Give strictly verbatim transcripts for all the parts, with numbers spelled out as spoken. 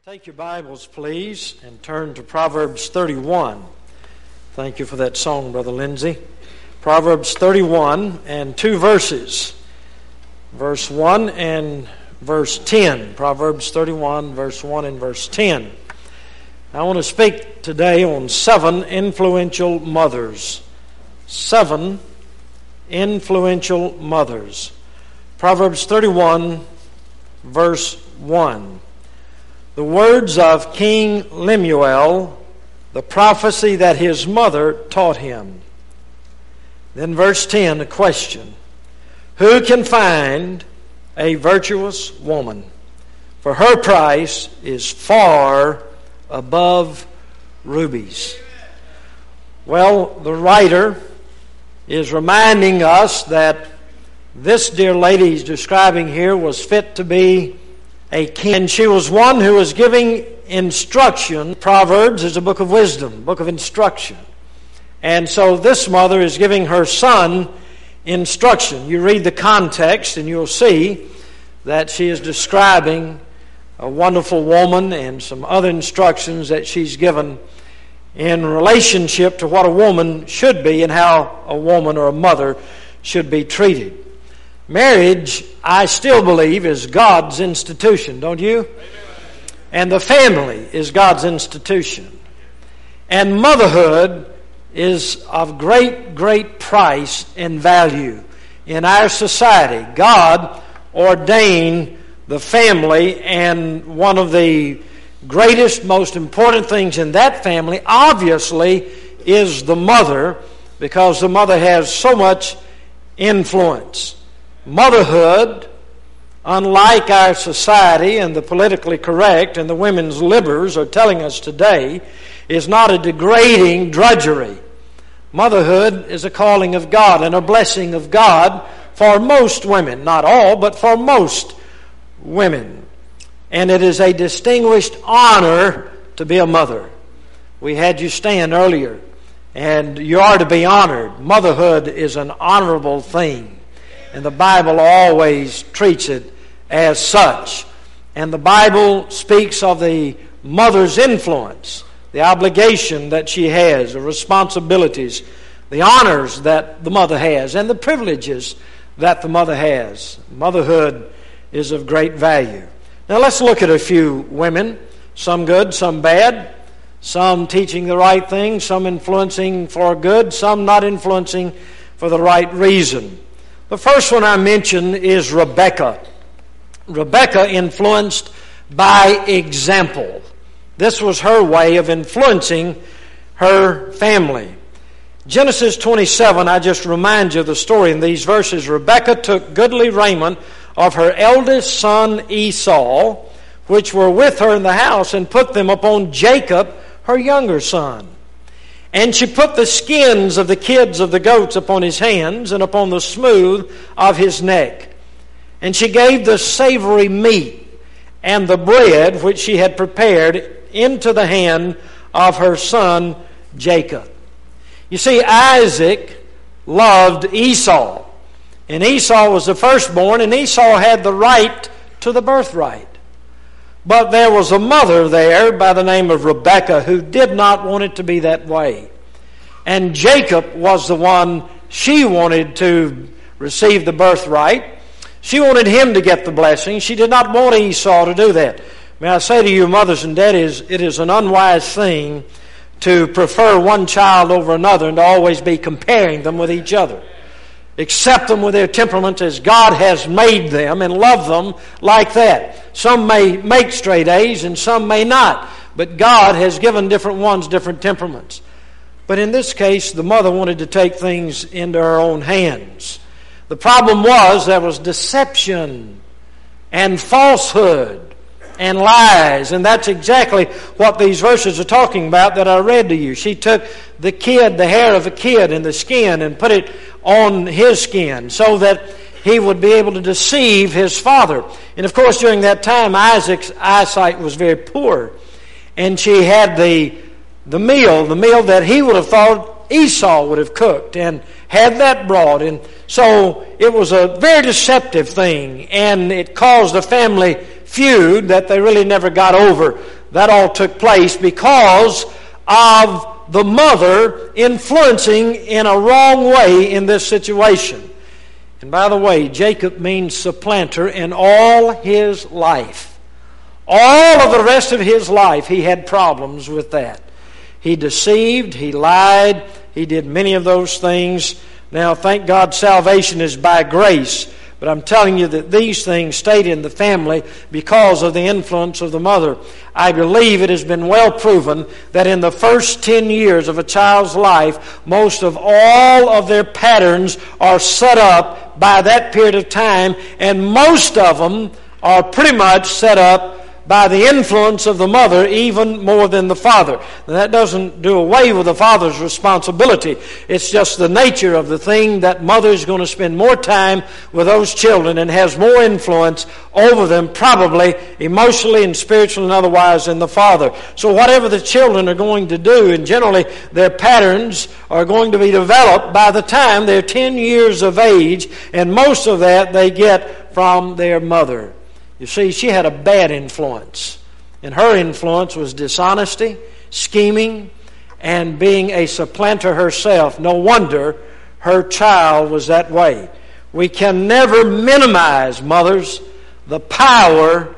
Take your Bibles, please, and turn to Proverbs thirty-one. Thank you for that song, Brother Lindsay. Proverbs thirty-one and two verses. Verse one and verse ten. Proverbs thirty-one, verse one and verse ten. I want to speak today on seven influential mothers. Seven influential mothers. Proverbs thirty-one, verse one. The words of King Lemuel, the prophecy that his mother taught him. Then verse ten, a question. Who can find a virtuous woman? For her price is far above rubies. Well, the writer is reminding us that this dear lady he's describing here was fit to be a king. And she was one who was giving instruction. Proverbs is a book of wisdom, book of instruction. And so this mother is giving her son instruction. You read the context and you'll see that she is describing a wonderful woman and some other instructions that she's given in relationship to what a woman should be and how a woman or a mother should be treated. Marriage, I still believe, is God's institution, don't you? Amen. And the family is God's institution. And motherhood is of great, great price and value in our society. God ordained the family, and one of the greatest, most important things in that family, obviously, is the mother, because the mother has so much influence. Motherhood, unlike our society and the politically correct and the women's libbers are telling us today, is not a degrading drudgery. Motherhood is a calling of God and a blessing of God for most women. Not all, but for most women. And it is a distinguished honor to be a mother. We had you stand earlier, and you are to be honored. Motherhood is an honorable thing. And the Bible always treats it as such. And the Bible speaks of the mother's influence, the obligation that she has, the responsibilities, the honors that the mother has, and the privileges that the mother has. Motherhood is of great value. Now let's look at a few women, some good, some bad, some teaching the right thing, some influencing for good, some not influencing for the right reason. The first one I mention is Rebekah. Rebekah influenced by example. This was her way of influencing her family. Genesis twenty-seven, I just remind you of the story in these verses. Rebekah took goodly raiment of her eldest son Esau, which were with her in the house, and put them upon Jacob, her younger son. And she put the skins of the kids of the goats upon his hands and upon the smooth of his neck. And she gave the savory meat and the bread which she had prepared into the hand of her son Jacob. You see, Isaac loved Esau. And Esau was the firstborn, and Esau had the right to the birthright. But there was a mother there by the name of Rebekah who did not want it to be that way. And Jacob was the one she wanted to receive the birthright. She wanted him to get the blessing. She did not want Esau to do that. May I say to you, mothers and daddies, it is an unwise thing to prefer one child over another and to always be comparing them with each other. Accept them with their temperaments as God has made them and love them like that. Some may make straight A's and some may not. But God has given different ones different temperaments. But in this case, the mother wanted to take things into her own hands. The problem was there was deception and falsehood and lies. And that's exactly what these verses are talking about that I read to you. She took the kid, the hair of a kid and the skin and put it on his skin so that he would be able to deceive his father. And of course, during that time, Isaac's eyesight was very poor. And she had the, the meal, the meal that he would have thought Esau would have cooked and had that brought. And so it was a very deceptive thing. And it caused the family feud that they really never got over. That all took place because of the mother influencing in a wrong way in this situation. And by the way, Jacob means supplanter in all his life. All of the rest of his life, he had problems with that. He deceived, he lied, he did many of those things. Now, thank God, salvation is by grace. But I'm telling you that these things stayed in the family because of the influence of the mother. I believe it has been well proven that in the first ten years of a child's life, most of all of their patterns are set up by that period of time, and most of them are pretty much set up by the influence of the mother even more than the father. Now, that doesn't do away with the father's responsibility. It's just the nature of the thing that mother is going to spend more time with those children and has more influence over them, probably emotionally and spiritually and otherwise, than the father. So whatever the children are going to do, and generally their patterns are going to be developed by the time they're ten years of age, and most of that they get from their mother. You see, she had a bad influence, and her influence was dishonesty, scheming, and being a supplanter herself. No wonder her child was that way. We can never minimize, mothers, the power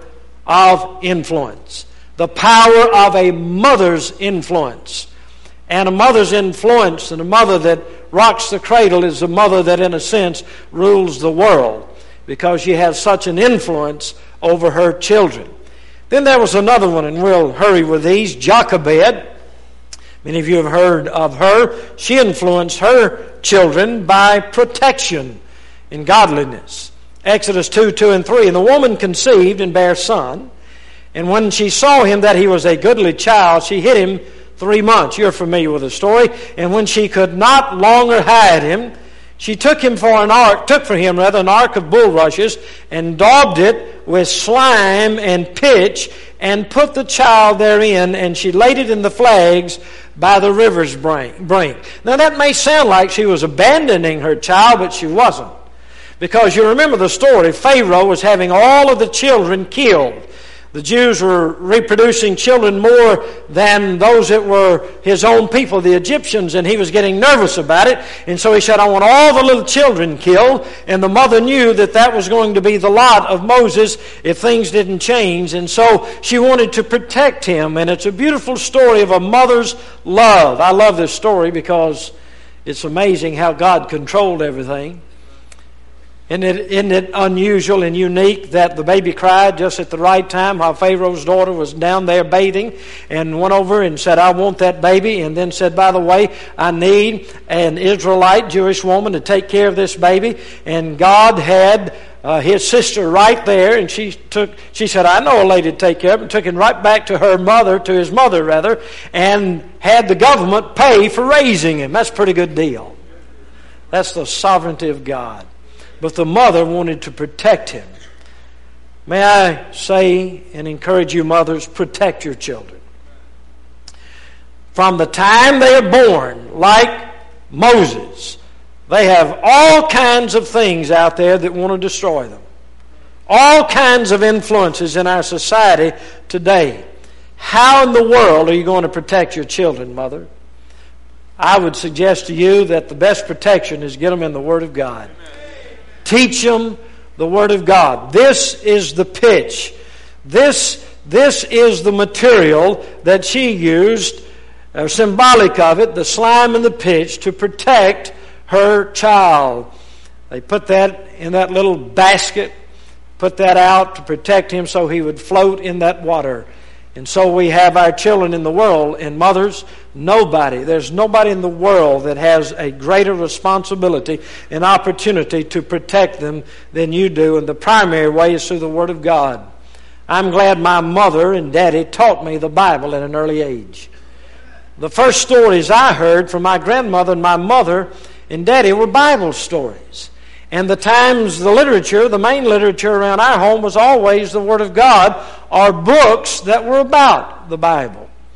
of influence, the power of a mother's influence. And a mother's influence, and a mother that rocks the cradle, is a mother that, in a sense, rules the world, because she has such an influence over her children. Then there was another one, and we'll hurry with these, Jochebed. Many of you have heard of her. She influenced her children by protection and godliness. Exodus two, two and three. And the woman conceived and bare a son, and when she saw him that he was a goodly child, she hid him three months. You're familiar with the story. And when she could not longer hide him, she took him for an ark, took for him rather an ark of bulrushes, and daubed it with slime and pitch, and put the child therein, and she laid it in the flags by the river's brink. Now that may sound like she was abandoning her child, but she wasn't. Because you remember the story, Pharaoh was having all of the children killed. The Jews were reproducing children more than those that were his own people, the Egyptians, and he was getting nervous about it. And so he said, I want all the little children killed. And the mother knew that that was going to be the lot of Moses if things didn't change. And so she wanted to protect him. And it's a beautiful story of a mother's love. I love this story because it's amazing how God controlled everything. Isn't it, isn't it unusual and unique that the baby cried just at the right time while Pharaoh's daughter was down there bathing, and went over and said, I want that baby, and then said, by the way, I need an Israelite Jewish woman to take care of this baby. And God had uh, his sister right there, and she took. She said, I know a lady to take care of him, and took him right back to her mother, to his mother rather, and had the government pay for raising him. That's a pretty good deal. That's the sovereignty of God. But the mother wanted to protect him. May I say and encourage you, mothers, protect your children. From the time they are born, like Moses, they have all kinds of things out there that want to destroy them. All kinds of influences in our society today. How in the world are you going to protect your children, mother? I would suggest to you that the best protection is get them in the Word of God. Teach them the Word of God. This is the pitch. This, this is the material that she used, uh, symbolic of it, the slime and the pitch, to protect her child. They put that in that little basket, put that out to protect him so he would float in that water. And so we have our children in the world, and mothers, nobody, there's nobody in the world that has a greater responsibility and opportunity to protect them than you do. And the primary way is through the Word of God. I'm glad my mother and daddy taught me the Bible at an early age. The first stories I heard from my grandmother and my mother and daddy were Bible stories. And the times, the literature, the main literature around our home was always the Word of God, or books that were about the Bible.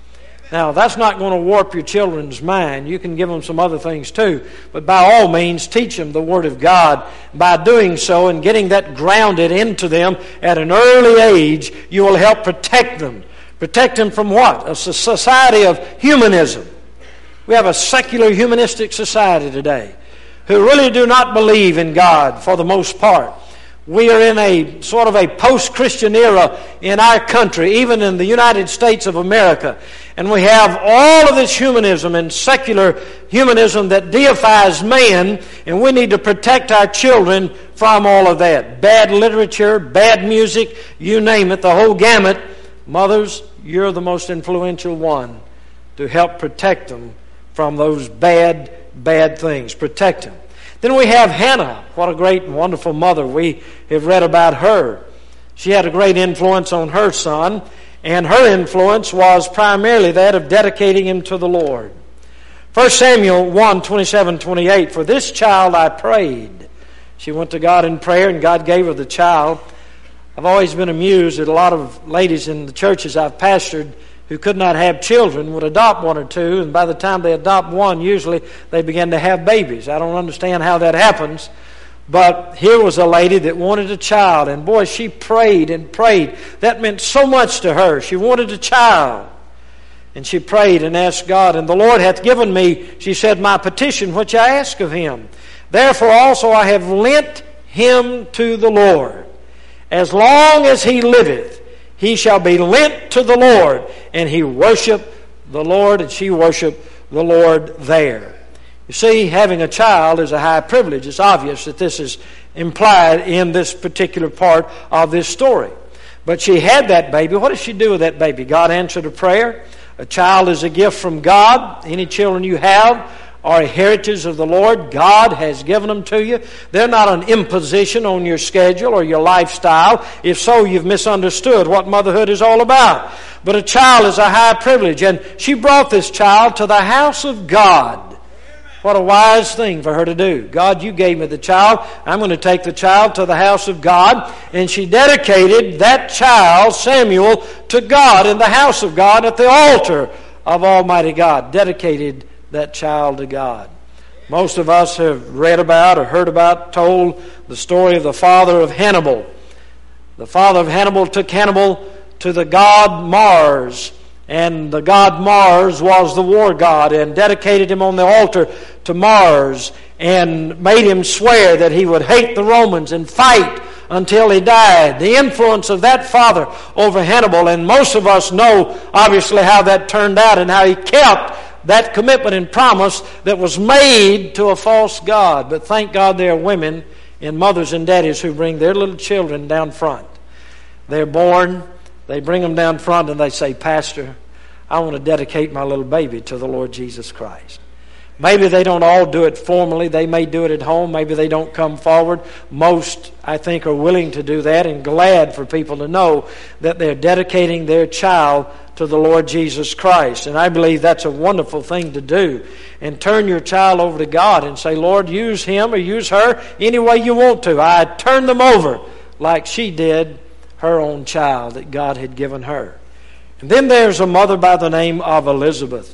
Now, that's not going to warp your children's mind. You can give them some other things too. But by all means, teach them the Word of God. By doing so and getting that grounded into them at an early age, you will help protect them. Protect them from what? A society of humanism. We have a secular humanistic society today who really do not believe in God for the most part. We are in a sort of a post-Christian era in our country, even in the United States of America. And we have all of this humanism and secular humanism that deifies man, and we need to protect our children from all of that. Bad literature, bad music, you name it, the whole gamut. Mothers, you're the most influential one to help protect them from those bad, bad things. Protect them. Then we have Hannah. What a great and wonderful mother. We have read about her. She had a great influence on her son, and her influence was primarily that of dedicating him to the Lord. First Samuel one, twenty-seven, twenty-eight, for this child I prayed. She went to God in prayer, and God gave her the child. I've always been amused that a lot of ladies in the churches I've pastored who could not have children would adopt one or two, and by the time they adopt one, usually they begin to have babies. I don't understand how that happens, but here was a lady that wanted a child, and boy, she prayed and prayed. That meant so much to her. She wanted a child, and she prayed and asked God, and the Lord hath given me, she said, my petition which I ask of him. Therefore also I have lent him to the Lord. As long as he liveth, he shall be lent to the Lord. And he worshiped the Lord, and she worshiped the Lord there. You see, having a child is a high privilege. It's obvious that this is implied in this particular part of this story. But she had that baby. What did she do with that baby? God answered a prayer. A child is a gift from God. Any children you have are a heritage of the Lord. God has given them to you. They're not an imposition on your schedule or your lifestyle. If so, you've misunderstood what motherhood is all about. But a child is a high privilege, and she brought this child to the house of God. What a wise thing for her to do. God, you gave me the child. I'm going to take the child to the house of God. And she dedicated that child, Samuel, to God in the house of God at the altar of Almighty God. Dedicated that child to God. Most of us have read about or heard about, told the story of the father of Hannibal. The father of Hannibal took Hannibal to the god Mars, and the god Mars was the war god, and dedicated him on the altar to Mars, and made him swear that he would hate the Romans and fight until he died. The influence of that father over Hannibal, and most of us know obviously how that turned out and how he kept that commitment and promise that was made to a false god. But thank God there are women and mothers and daddies who bring their little children down front. They're born, they bring them down front, and they say, Pastor, I want to dedicate my little baby to the Lord Jesus Christ. Maybe they don't all do it formally. They may do it at home. Maybe they don't come forward. Most, I think, are willing to do that and glad for people to know that they're dedicating their child to the Lord Jesus Christ. And I believe that's a wonderful thing to do. And turn your child over to God and say, Lord, use him or use her any way you want to. I turn them over like she did her own child that God had given her. And then there's a mother by the name of Elizabeth.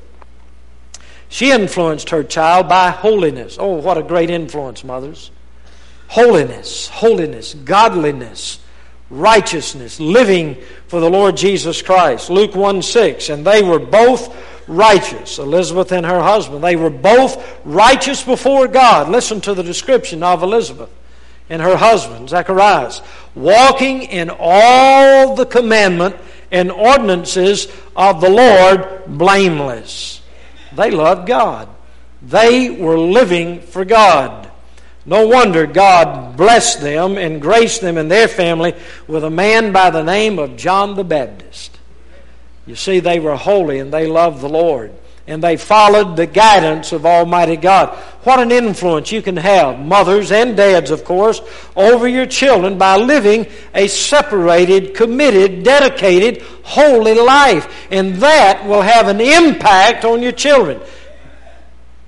She influenced her child by holiness. Oh, what a great influence, mothers. Holiness, holiness, godliness, righteousness, living for the Lord Jesus Christ. Luke one six, and they were both righteous, Elizabeth and her husband. They were both righteous before God. Listen to the description of Elizabeth and her husband, Zacharias. Walking in all the commandment and ordinances of the Lord blameless. They loved God. They were living for God. No wonder God blessed them and graced them and their family with a man by the name of John the Baptist. You see, they were holy and they loved the Lord. And they followed the guidance of Almighty God. What an influence you can have, mothers and dads, of course, over your children by living a separated, committed, dedicated, holy life. And that will have an impact on your children.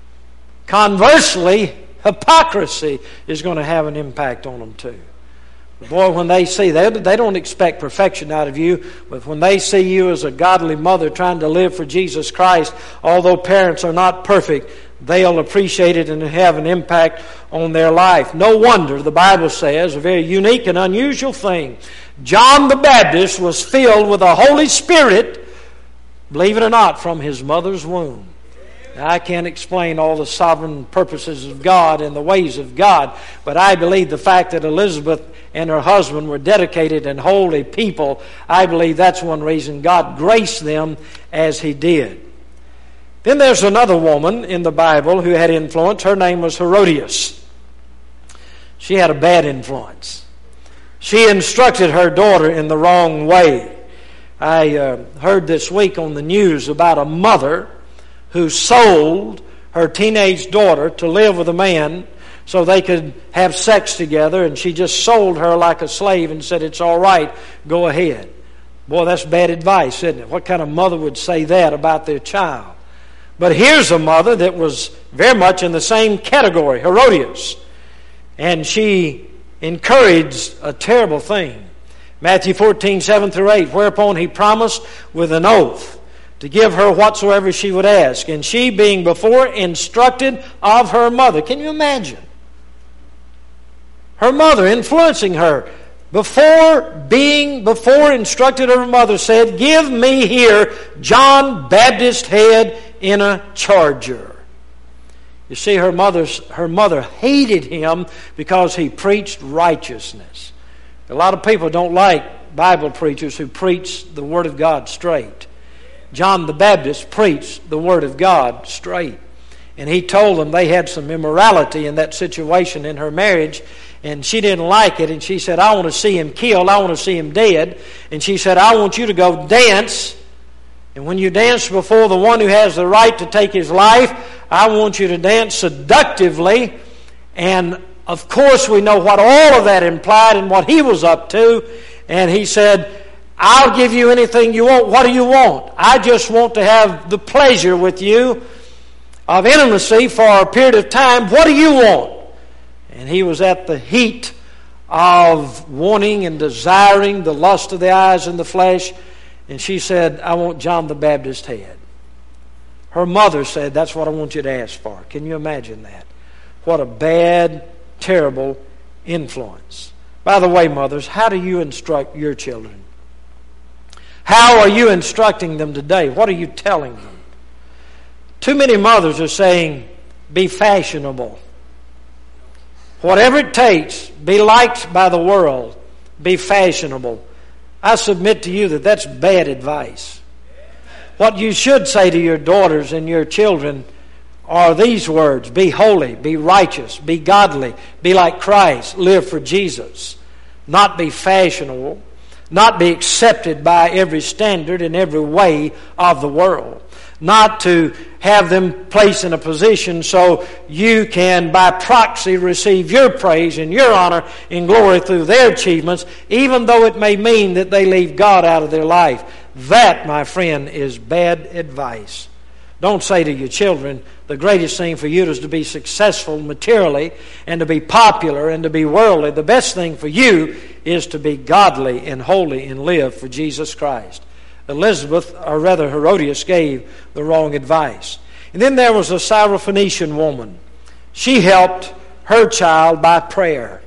Conversely, hypocrisy is going to have an impact on them too. Boy, when they see, they, they don't expect perfection out of you, but when they see you as a godly mother trying to live for Jesus Christ, although parents are not perfect, they'll appreciate it and have an impact on their life. No wonder, the Bible says, a very unique and unusual thing. John the Baptist was filled with the Holy Spirit, believe it or not, from his mother's womb. Now, I can't explain all the sovereign purposes of God and the ways of God, but I believe the fact that Elizabeth and her husband were dedicated and holy people, I believe that's one reason God graced them as He did. Then there's another woman in the Bible who had influence. Her name was Herodias. She had a bad influence. She instructed her daughter in the wrong way. I uh, heard this week on the news about a mother who sold her teenage daughter to live with a man so they could have sex together, and she just sold her like a slave and said, "It's all right, go ahead." Boy, that's bad advice, isn't it? What kind of mother would say that about their child? But here's a mother that was very much in the same category, Herodias, and she encouraged a terrible thing. Matthew fourteen, seven through eight, whereupon he promised with an oath to give her whatsoever she would ask, and she being before instructed of her mother. Can you imagine? Her mother influencing her. Before being, before instructed of her mother said, "Give me here John Baptist's head in a charger." You see, her mother's, her mother hated him because he preached righteousness. A lot of people don't like Bible preachers who preach the Word of God straight. John the Baptist preached the Word of God straight. And he told them they had some immorality in that situation in her marriage, and she didn't like it, and she said, "I want to see him killed, I want to see him dead." And she said, "I want you to go dance, and when you dance before the one who has the right to take his life, I want you to dance seductively." And of course we know what all of that implied and what he was up to. And he said, "I'll give you anything you want. What do you want? I just want to have the pleasure with you of intimacy for a period of time. What do you want?" And he was at the heat of wanting and desiring the lust of the eyes and the flesh. And she said, "I want John the Baptist's head." Her mother said, "That's what I want you to ask for." Can you imagine that? What a bad, terrible influence. By the way, mothers, how do you instruct your children? How are you instructing them today? What are you telling them? Too many mothers are saying, "Be fashionable. Whatever it takes, be liked by the world. Be fashionable." I submit to you that that's bad advice. What you should say to your daughters and your children are these words: be holy, be righteous, be godly, be like Christ, live for Jesus. Not be fashionable, not be accepted by every standard and every way of the world. Not to have them placed in a position so you can, by proxy, receive your praise and your honor and glory through their achievements, even though it may mean that they leave God out of their life. That, my friend, is bad advice. Don't say to your children, the greatest thing for you is to be successful materially and to be popular and to be worldly. The best thing for you is to be godly and holy and live for Jesus Christ. Elizabeth, or rather Herodias, gave the wrong advice. And then there was a Syrophoenician woman. She helped her child by prayer,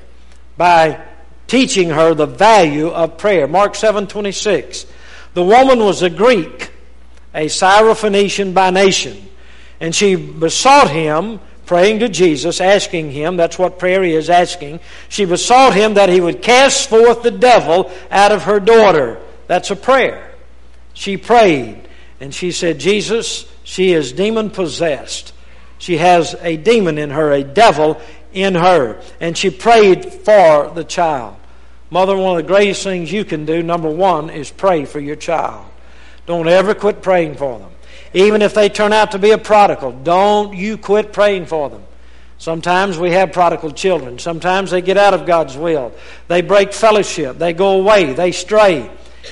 by teaching her the value of prayer. Mark seven twenty-six. The woman was a Greek, a Syrophoenician by nation, and she besought him, praying to Jesus, asking him, that's what prayer is, asking. She besought him that he would cast forth the devil out of her daughter. That's a prayer. She prayed, and she said, "Jesus, she is demon-possessed. She has a demon in her, a devil in her." And she prayed for the child. Mother, one of the greatest things you can do, number one, is pray for your child. Don't ever quit praying for them. Even if they turn out to be a prodigal, don't you quit praying for them. Sometimes we have prodigal children. Sometimes they get out of God's will. They break fellowship. They go away. They stray.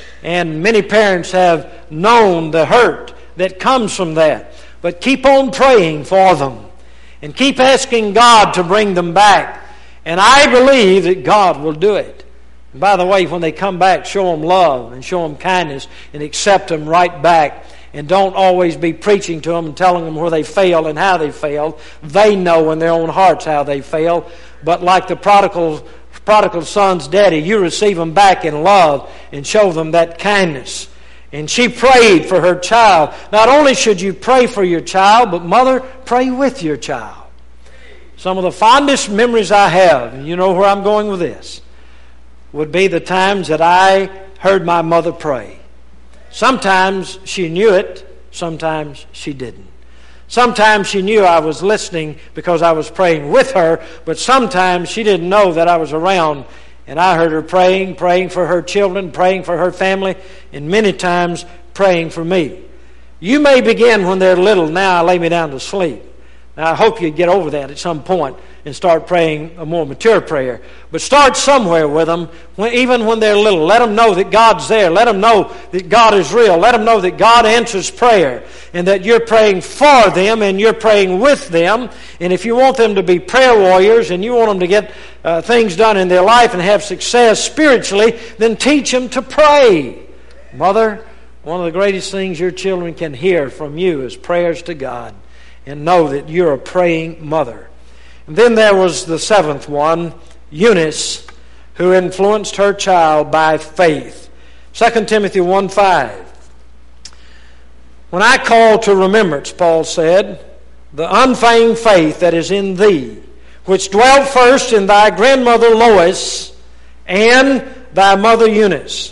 And many parents have known the hurt that comes from that. But keep on praying for them. And keep asking God to bring them back. And I believe that God will do it. And by the way, when they come back, show them love and show them kindness and accept them right back. And don't always be preaching to them and telling them where they failed and how they failed. They know in their own hearts how they failed. But like the prodigal, prodigal son's daddy, you receive them back in love and show them that kindness. And she prayed for her child. Not only should you pray for your child, but mother, pray with your child. Some of the fondest memories I have, and you know where I'm going with this, would be the times that I heard my mother pray. Sometimes she knew it, sometimes she didn't. Sometimes she knew I was listening because I was praying with her, but sometimes she didn't know that I was around, and I heard her praying, praying for her children, praying for her family, and many times praying for me. You may begin when they're little, now I lay me down to sleep. Now I hope you get over that at some point and start praying a more mature prayer. But start somewhere with them, when, even when they're little. Let them know that God's there. Let them know that God is real. Let them know that God answers prayer and that you're praying for them and you're praying with them. And if you want them to be prayer warriors and you want them to get uh, things done in their life and have success spiritually, then teach them to pray. Mother, one of the greatest things your children can hear from you is prayers to God, and know that you're a praying mother. And then there was the seventh one, Eunice, who influenced her child by faith. Second Timothy one five. When I call to remembrance, Paul said, the unfeigned faith that is in thee, which dwelt first in thy grandmother Lois and thy mother Eunice.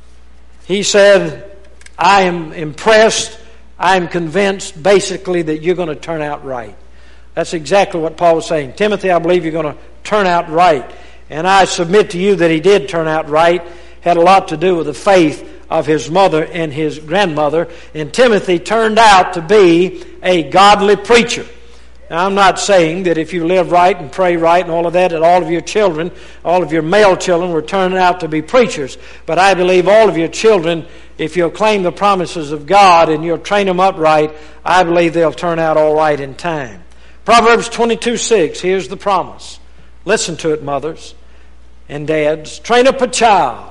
He said, I am impressed, I am convinced basically that you're going to turn out right. That's exactly what Paul was saying. Timothy, I believe you're going to turn out right. And I submit to you that he did turn out right. Had a lot to do with the faith of his mother and his grandmother. And Timothy turned out to be a godly preacher. Now, I'm not saying that if you live right and pray right and all of that, that all of your children, all of your male children will turn out to be preachers. But I believe all of your children, if you'll claim the promises of God and you'll train them up right, I believe they'll turn out all right in time. Proverbs twenty-two six, here's the promise. Listen to it, mothers and dads. Train up a child.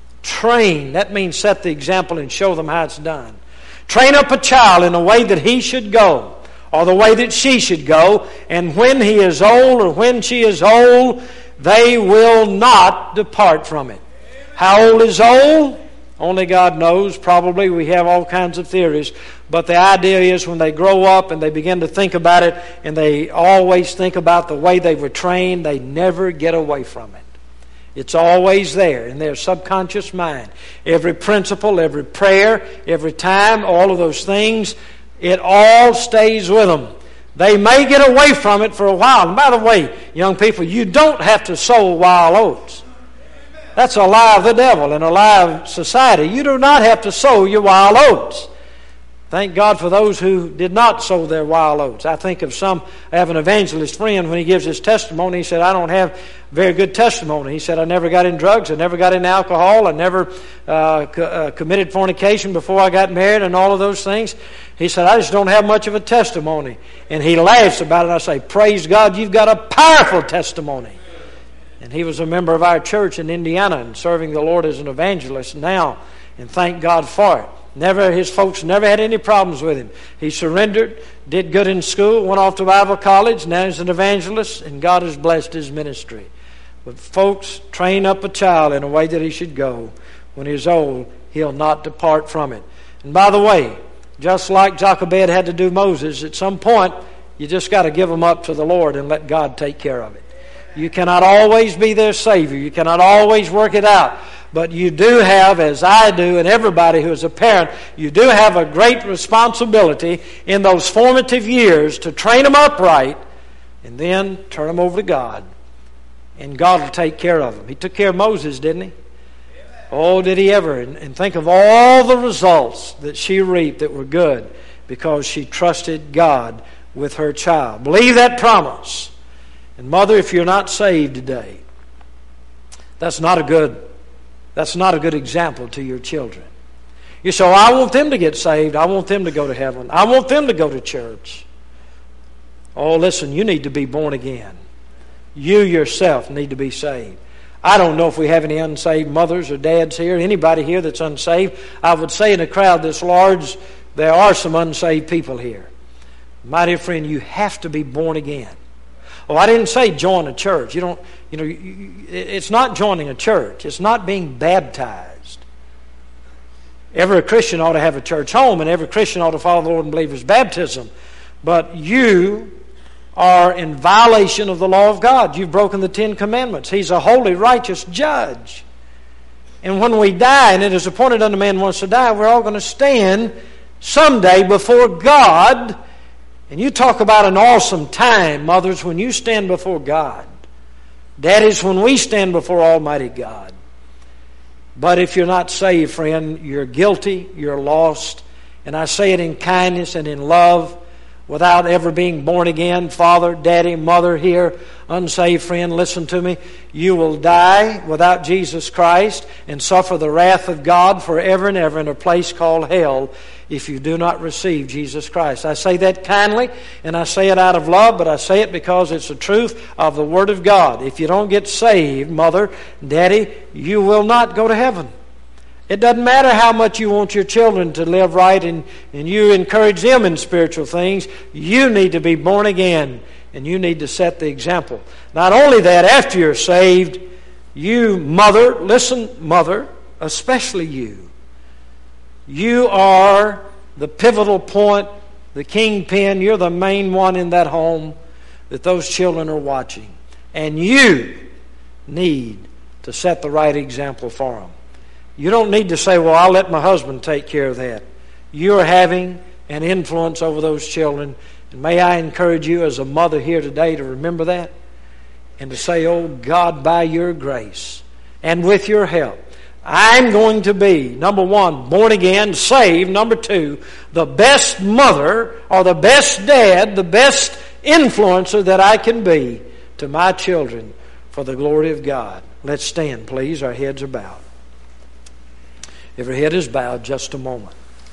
Train, that means set the example and show them how it's done. Train up a child in the way that he should go, or the way that she should go, and when he is old or when she is old, they will not depart from it. How old is old? Only God knows. Probably we have all kinds of theories. But the idea is when they grow up and they begin to think about it, and they always think about the way they were trained, they never get away from it. It's always there in their subconscious mind. Every principle, every prayer, every time, all of those things, it all stays with them. They may get away from it for a while. And by the way, young people, you don't have to sow wild oats. That's a lie of the devil and a lie of society. You do not have to sow your wild oats. Thank God for those who did not sow their wild oats. I think of some, I have an evangelist friend, when he gives his testimony, he said, I don't have very good testimony. He said, I never got in drugs, I never got in alcohol, I never uh, co- uh, committed fornication before I got married and all of those things. He said, I just don't have much of a testimony. And he laughs about it. I say, praise God, you've got a powerful testimony. And he was a member of our church in Indiana and serving the Lord as an evangelist now, and thank God for it. Never, his folks never had any problems with him. He surrendered, did good in school, went off to Bible college, now he's an evangelist, and God has blessed his ministry. But folks, train up a child in a way that he should go. When he's old, he'll not depart from it. And by the way, just like Jochebed had to do Moses, at some point, you just got to give them up to the Lord and let God take care of it. You cannot always be their Savior. You cannot always work it out. But you do have, as I do, and everybody who is a parent, you do have a great responsibility in those formative years to train them upright and then turn them over to God. And God will take care of them. He took care of Moses, didn't he? Oh, did he ever. And, and think of all the results that she reaped that were good because she trusted God with her child. Believe that promise. And mother, if you're not saved today, that's not a good That's not a good example to your children. You say, oh, I want them to get saved. I want them to go to heaven. I want them to go to church. Oh, listen, you need to be born again. You yourself need to be saved. I don't know if we have any unsaved mothers or dads here, anybody here that's unsaved. I would say in a crowd this large, there are some unsaved people here. My dear friend, you have to be born again. Oh, I didn't say join a church. You don't, you know, it's not joining a church. It's not being baptized. Every Christian ought to have a church home, and every Christian ought to follow the Lord and believe His baptism. But you are in violation of the law of God. You've broken the Ten Commandments. He's a holy, righteous judge. And when we die, and it is appointed unto man once to die, we're all going to stand someday before God. And you talk about an awesome time, mothers, when you stand before God. Daddies, when we stand before Almighty God. But if you're not saved, friend, you're guilty, you're lost. And I say it in kindness and in love, without ever being born again. Father, daddy, mother here, unsaved friend, listen to me. You will die without Jesus Christ and suffer the wrath of God forever and ever in a place called hell if you do not receive Jesus Christ. I say that kindly, and I say it out of love, but I say it because it's the truth of the Word of God. If you don't get saved, mother, daddy, you will not go to heaven. It doesn't matter how much you want your children to live right and, and you encourage them in spiritual things. You need to be born again, and you need to set the example. Not only that, after you're saved, you mother, listen, mother, especially you. You are the pivotal point, the kingpin. You're the main one in that home that those children are watching. And you need to set the right example for them. You don't need to say, well, I'll let my husband take care of that. You're having an influence over those children. And may I encourage you as a mother here today to remember that and to say, oh God, by your grace and with your help, I'm going to be, number one, born again, saved. Number two, the best mother or the best dad, the best influencer that I can be to my children for the glory of God. Let's stand, please. Our heads are bowed. Every head is bowed, just a moment.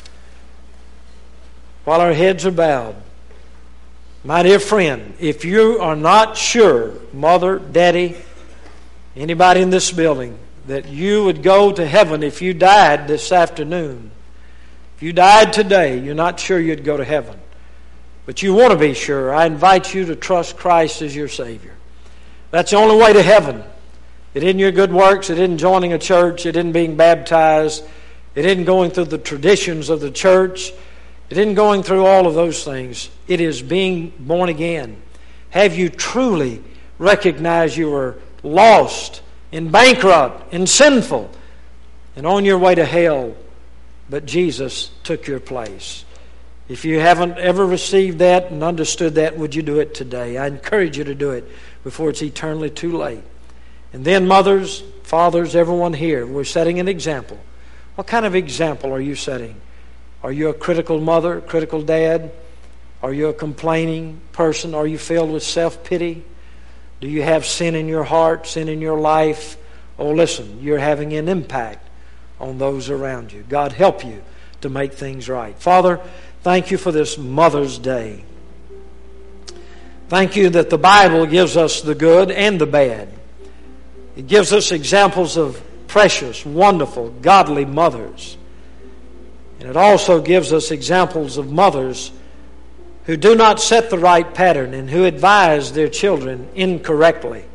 While our heads are bowed, my dear friend, if you are not sure, mother, daddy, anybody in this building, that you would go to heaven if you died this afternoon, if you died today, you're not sure you'd go to heaven, but you want to be sure, I invite you to trust Christ as your Savior. That's the only way to heaven. It isn't your good works. It isn't joining a church. It isn't being baptized. It isn't going through the traditions of the church. It isn't going through all of those things. It is being born again. Have you truly recognized you were lost and bankrupt and sinful and on your way to hell, but Jesus took your place? If you haven't ever received that and understood that, would you do it today? I encourage you to do it before it's eternally too late. And then mothers, fathers, everyone here, we're setting an example. What kind of example are you setting? Are you a critical mother, critical dad? Are you a complaining person? Are you filled with self-pity? Do you have sin in your heart, sin in your life? Oh, listen, you're having an impact on those around you. God help you to make things right. Father, thank you for this Mother's Day. Thank you that the Bible gives us the good and the bad. It gives us examples of precious, wonderful, godly mothers. And it also gives us examples of mothers who do not set the right pattern and who advise their children incorrectly.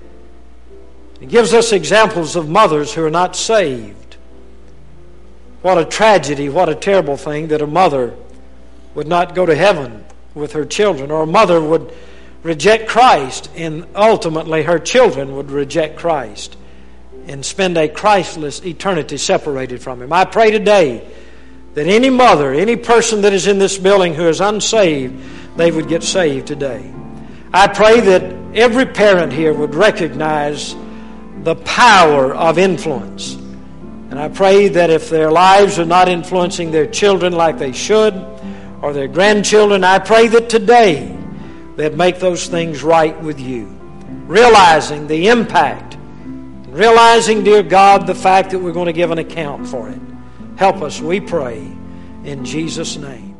It gives us examples of mothers who are not saved. What a tragedy, what a terrible thing that a mother would not go to heaven with her children, or a mother would reject Christ, and ultimately her children would reject Christ and spend a Christless eternity separated from Him. I pray today that any mother, any person that is in this building who is unsaved, they would get saved today. I pray that every parent here would recognize the power of influence. And I pray that if their lives are not influencing their children like they should, or their grandchildren, I pray that today they'd make those things right with you, realizing the impact, realizing, dear God, the fact that we're going to give an account for it. Help us, we pray, in Jesus' name.